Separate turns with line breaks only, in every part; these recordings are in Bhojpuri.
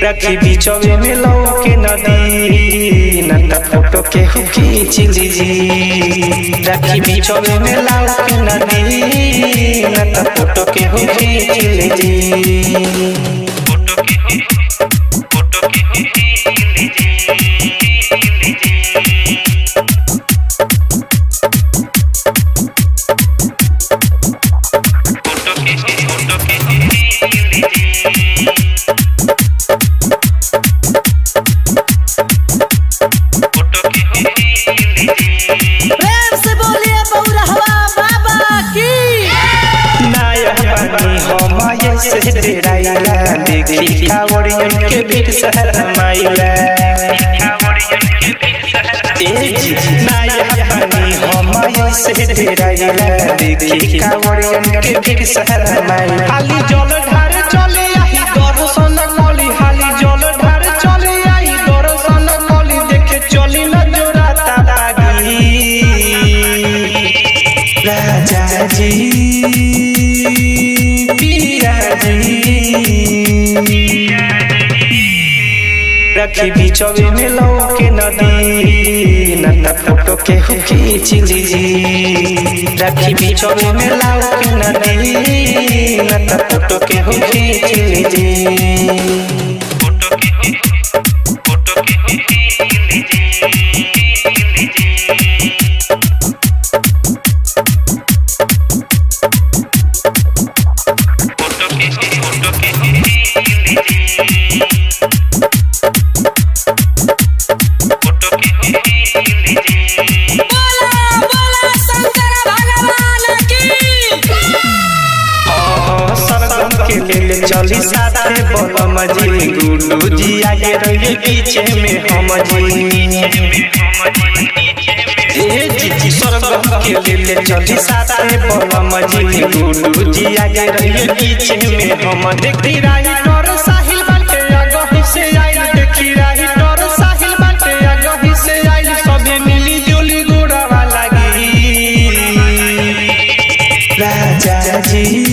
रखी बीचवे में लौके नदी न त फोटो के खींच लीजी। रखी बीचवे में लौके नदी न त फोटो के खींच लीजी। देखी कावड़ियन के भीड़ शहर माइला से डेराइला। देखी कावड़ियन के भीड़ शहर माइला। हाली जल ढार चले आई दर्शन कली। हाली जल ढार चले आई दर्शन कली। देखे चली न जोरा तागी राजा जी पिया जी। रखी बीचवे में लौके नदी न त फोटो के खींच लीजी। रखी बीचवे में लौके नदी न त फोटो के खींच लीजी। चली साथे बलम जी गुड्डू जी आगे रहिए पीछे में हम जी। स्वर्गम के ले चली साथे बलम जी गुड्डू जी आगे रहिए पीछे में हम। देखी राही तोर साहिल बाटे आगही से आइल। देखी राही तोर साहिल बाटे आगही से आइल। सबे मिली जुली गुड़ावा लागी राजा जी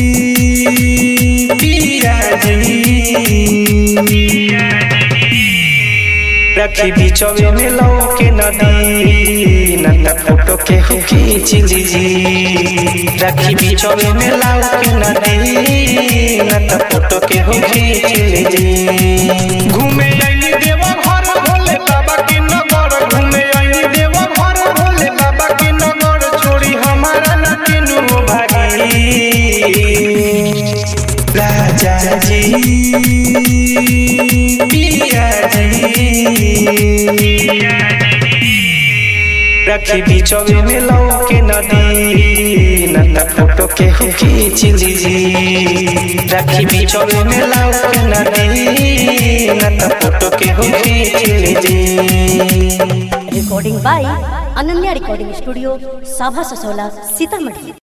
रखी बीचवे में लौके नदी न त फोटो के खींच लीजी। रखी बीचवे में लौके नदी न त फोटो के खींच लीजी। घूमे आइली देवा घर भोले बाबा के नगर। घूमे आइली देवा घर भोले बाबा के नगर। छोड़ी हमारा न केनु भागी राजा जी पिया जी। रखी बीचवे में लौके नदी न त फोटो के खींच लीजी। रखी बीचवे में लौके नदी न त फोटो के खींच लीजी।
Recording by Ananya recording studio साभा ससौला सीतामढ़ी।